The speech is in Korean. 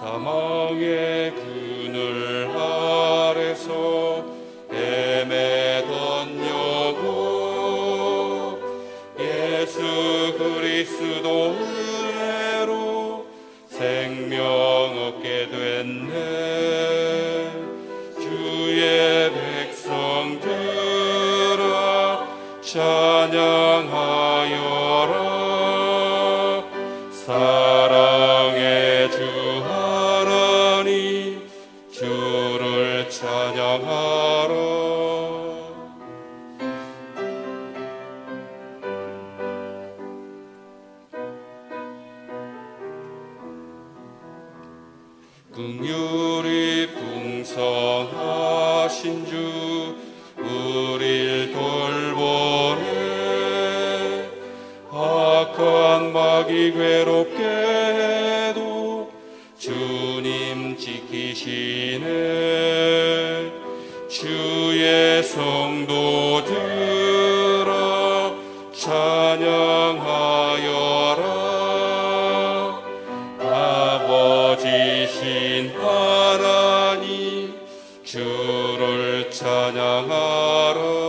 사망의 그늘 아래서 헤매던 영혼, 예수 그리스도 은혜로 생명 얻게 됐네. 주의 백성들아 찬양하여라. 사랑의 주 하나님 주를 찬양하라. 긍휼이 풍성하신 주 우릴 돌보네. 악한 마귀 괴롭게 해도 주님 지키시네. 주의 성도들아 찬양하여라. 아버지신 하나님 주를 찬양하라.